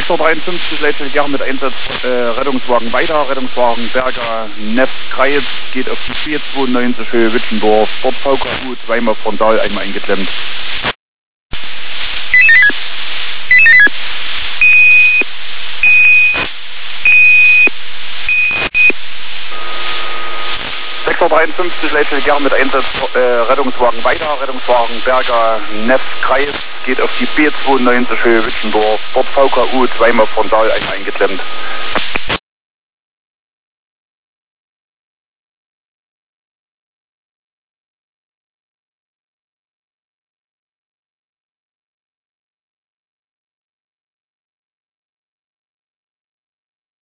6:53 Leitstelle mit Einsatz Rettungswagen weiter, Rettungswagen Berger Neff Kreis geht auf die 492 Höhe Witschendorf, dort VKU, zweimal frontal, einmal eingeklemmt. Leitstelle mit Einsatz Rettungswagen weiter, Rettungswagen Berger Neff Kreis geht auf die B92 Höhe Witschendorf, dort VKU, zweimal frontal, einmal eingeklemmt.